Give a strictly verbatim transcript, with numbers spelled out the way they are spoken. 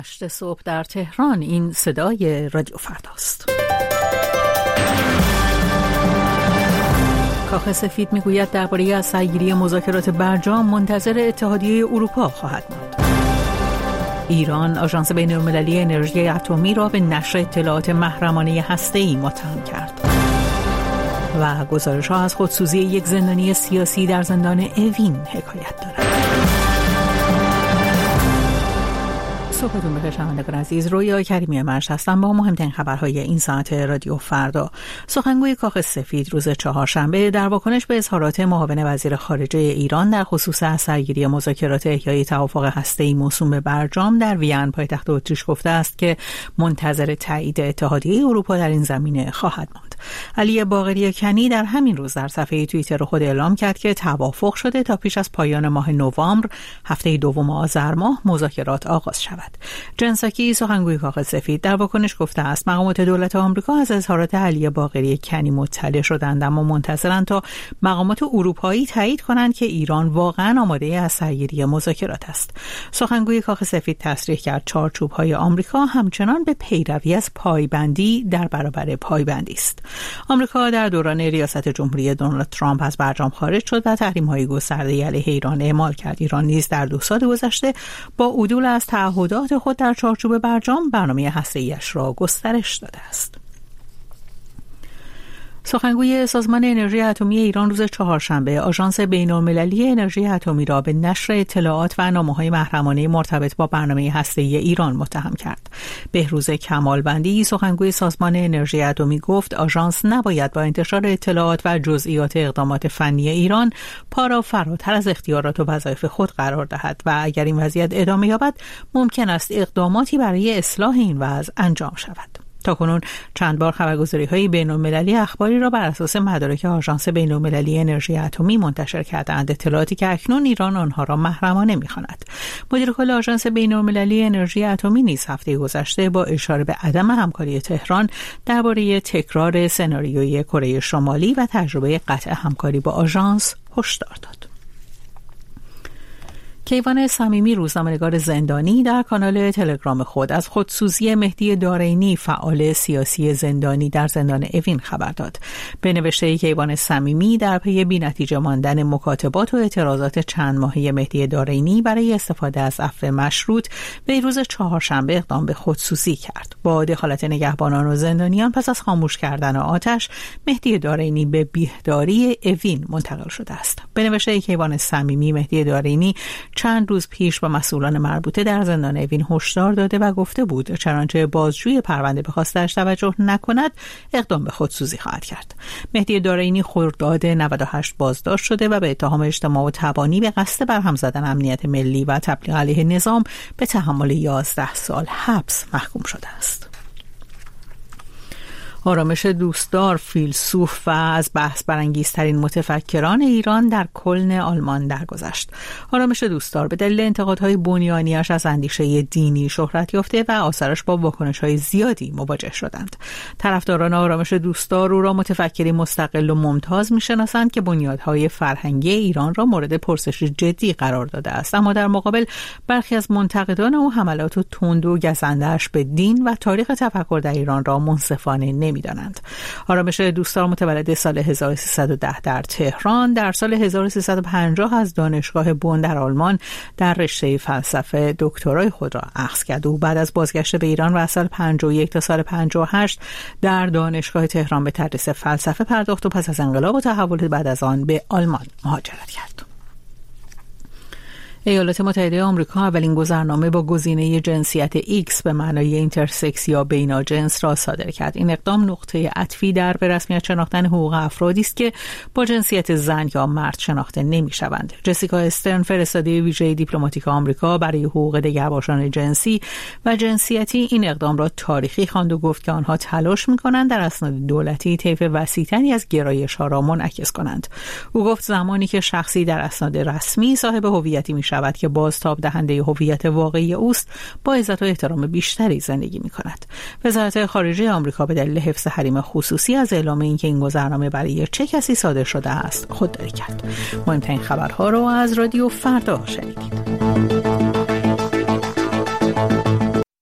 هشت صبح در تهران. این صدای رادیو فرداست. کاخ سفید میگوید درباره از سرگیری مذاکرات برجام منتظر اتحادیه اروپا خواهد ماند. ایران آژانس بین‌المللی انرژی اتمی را به نشر اطلاعات محرمانه هسته‌ای متهم کرد. و گزارش‌ها از خودسوزی یک زندانی سیاسی در زندان اوین حکایت دارد. صبحتون بخیر شنوندگان عزیز، رویا کریمی مرش هستم با مهمترین خبرهای این ساعت رادیو فردا. سخنگوی کاخ سفید روز چهارشنبه در واکنش به اظهارات معاون وزیر خارجه ایران در خصوص از سرگیری مذاکرات احیای توافق هسته‌ای موسوم به برجام در وین پایتخت اتریش گفته است که منتظر تایید اتحادیه اروپا در این زمینه خواهد ماند. علی باقری کنی در همین روز در صفحه توییتر خود اعلام کرد که توافق شده تا پیش از پایان ماه نوامبر هفته دوم آذر ماه مذاکرات آغاز شود. جن ساکی سخنگوی کاخ سفید در واکنش گفته است مقامات دولت آمریکا از اظهارات علی باقری کنی مطلع شدند، اما منتظرند تا مقامات اروپایی تایید کنند که ایران واقعا آماده از سرگیری مذاکرات است. سخنگوی کاخ سفید تصریح کرد چارچوب‌های آمریکا همچنان به پیروی از پایبندی در برابر پایبندی است. آمریکا در دوران ریاست جمهوری دونالد ترامپ از برجام خارج شد و تحریم‌های گسترده علیه ایران اعمال کرد. ایران نیز در دو سال گذشته با عدول از تعهدات خود در چارچوب برجام برنامه هسته‌ایش را گسترش داده است. سخنگوی سازمان انرژی اتمی ایران روز چهارشنبه آژانس بین‌المللی انرژی اتمی را به نشر اطلاعات و نامه‌های محرمانه مرتبط با برنامه هسته‌ای ایران متهم کرد. بهروز کمالوندی سخنگوی سازمان انرژی اتمی گفت آژانس نباید با انتشار اطلاعات و جزئیات اقدامات فنی ایران پا را فراتر از اختیارات و وظایف خود قرار دهد و اگر این وضعیت ادامه یابد ممکن است اقداماتی برای اصلاح این وضع انجام شود. تاکنون چند بار خبرگزاری‌های بین‌المللی اخباری را بر اساس مدارک آژانس بین‌المللی انرژی اتمی منتشر کردند، اطلاعاتی که اکنون ایران آنها را محرمانه می‌خواند. مدیر کل آژانس بین‌المللی انرژی اتمی نیز هفته گذشته با اشاره به عدم همکاری تهران درباره تکرار سناریوی کره شمالی و تجربه قطع همکاری با آژانس هشدار داد. کیوان صمیمی روزنامه‌نگار زندانی در کانال تلگرام خود از خودسوزی مهدی دارینی فعال سیاسی زندانی در زندان اوین خبر داد. به نوشته کیوان صمیمی در پی بی‌نتیجه ماندن مکاتبات و اعتراضات چند ماهه مهدی دارینی برای استفاده از عفو مشروط به روز چهارشنبه اقدام به خودسوزی کرد. با دخالت نگهبانان و زندانیان پس از خاموش کردن آتش، مهدی دارینی به بیهداری اوین منتقل شده است. به نوشته کیوان صمیمی مهدی دارینی چند روز پیش با مسئولان مربوطه در زندان اوین هشدار داده و گفته بود چنانچه بازجوی پرونده به خواستش توجه نکند اقدام به خودسوزی خواهد کرد. مهدی دارینی خرداد نود و هشت بازداشت شده و به اتهام اجتماع و تبانی به قصد برهم زدن امنیت ملی و تبلیغ علیه نظام به تحمل یازده سال حبس محکوم شده است. آرامش دوستدار، فیلسوف و از بحث برانگیزترین متفکران ایران در کلن آلمان درگذشت. آرامش دوستدار به دلیل انتقادهای بنیانیش از اندیشه دینی شهرت یافته و آثارش با واکنش‌های زیادی مواجه شدند. طرفداران آرامش دوستدار او را متفکری مستقل و ممتاز می‌شناسند که بنیادهای فرهنگی ایران را مورد پرسش جدی قرار داده است، اما در مقابل برخی از منتقدان او حملات تند و گزنده‌اش به دین و تاریخ تفکر در ایران را منصفانه نمی‌دانند. آرامش دوستدار متولد سال هزار و سیصد و ده در تهران، در سال هزار و سیصد و پنجاه از دانشگاه بن در آلمان در رشته فلسفه دکترای خود را اخذ کرد. او بعد از بازگشت به ایران و از سال پنجاه و یک تا سال پنجاه و هشت در دانشگاه تهران به تدریس فلسفه پرداخت و پس از انقلاب و تحول بعد از آن به آلمان مهاجرت کرد. ایالات متحده آمریکا اولین گذرنامه با گزینه جنسیت ایکس به معنای اینترسکس یا بیناجنس را صادر کرد. این اقدام نقطه عطفی در به رسمیت شناختن حقوق افرادی است که با جنسیت زن یا مرد شناخته نمی‌شوند. جسیکا استرن، فرستاده ویژه دیپلماتیک آمریکا برای حقوق دگرباشان جنسی و جنسیتی، این اقدام را تاریخی خواند و گفت که آنها تلاش می‌کنند در اسناد دولتی طیف وسیع‌تری از گرایش‌ها را منعکس کنند. او گفت زمانی که شخصی در اسناد رسمی صاحب هویتی می شود که بازتاب دهنده هویت واقعی اوست، با عزت و احترام بیشتری زندگی می کند. وزارت خارجه آمریکا به دلیل حفظ حریم خصوصی از اعلام اینکه این گذرنامه برای چه کسی صادر شده است خودداری کرد. مهمترین خبرها رو از رادیو فردا شنیدید.